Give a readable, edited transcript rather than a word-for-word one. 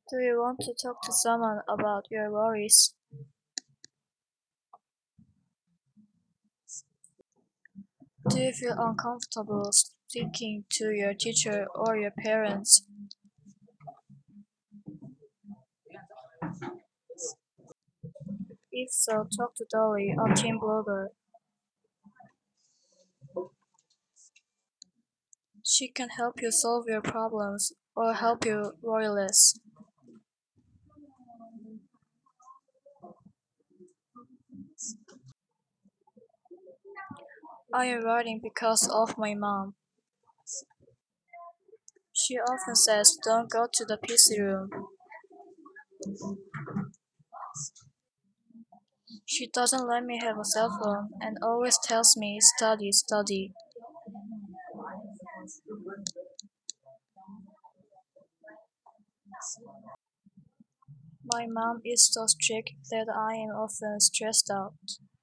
Do you want to talk to someone about your worries? Do you feel uncomfortable speaking to your teacher or your parents? If so, talk to Dolly, a teen blogger. She can help you solve your problems or help you worry less. I am writing because of my mom. She often says, don't go to the PC room. She doesn't let me have a cell phone and always tells me, study, study. My mom is so strict that I am often stressed out.